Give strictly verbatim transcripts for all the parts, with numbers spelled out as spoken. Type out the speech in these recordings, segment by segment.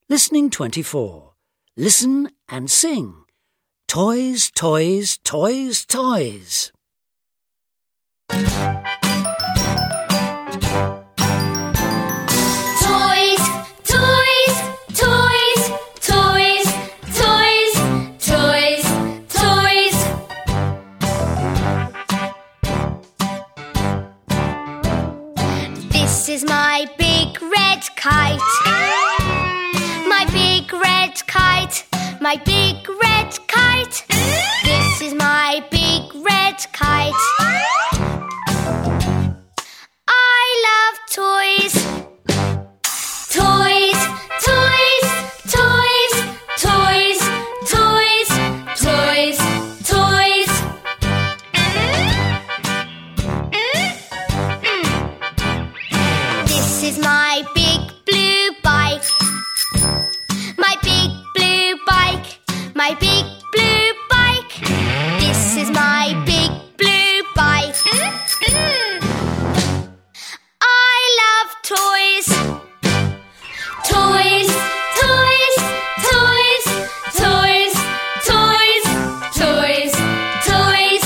Listening twenty-four. Listen and sing. Toys, toys, toys, toys. Toys, toys, toys, toys, toys, toys, toys. This is my big red kite. My big red kite. My big red kite. This is my big red kite. I love toys. Toys, toys, toys, toys, toys, toys, toys. This is my big blue bike. My big blue bike. My big blue bike. This is my big blue bike. I love toys. Toys, toys, toys, toys, toys, toys, toys.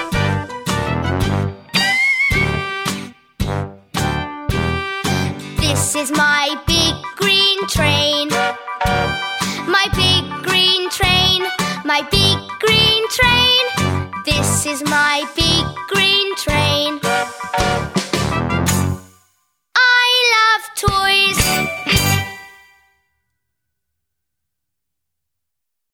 This is my big green train. My big green train. My big green train. This is my big